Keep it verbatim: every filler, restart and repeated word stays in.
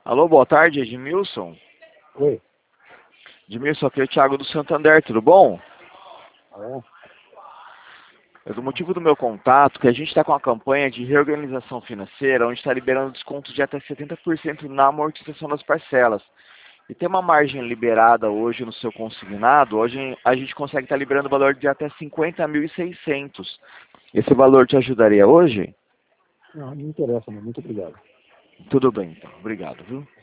Alô, boa tarde, Edmilson. Oi. Edmilson, aqui é o Thiago do Santander, tudo bom? É. É do motivo do meu contato, que a gente está com uma campanha de reorganização financeira, onde está liberando descontos de até setenta por cento na amortização das parcelas. E tem uma margem liberada hoje no seu consignado, hoje a gente consegue estar liberando o valor de até cinquenta mil e seiscentos. Esse valor te ajudaria hoje? Não, não me interessa, não. Muito obrigado. Tudo bem, então. Obrigado, viu?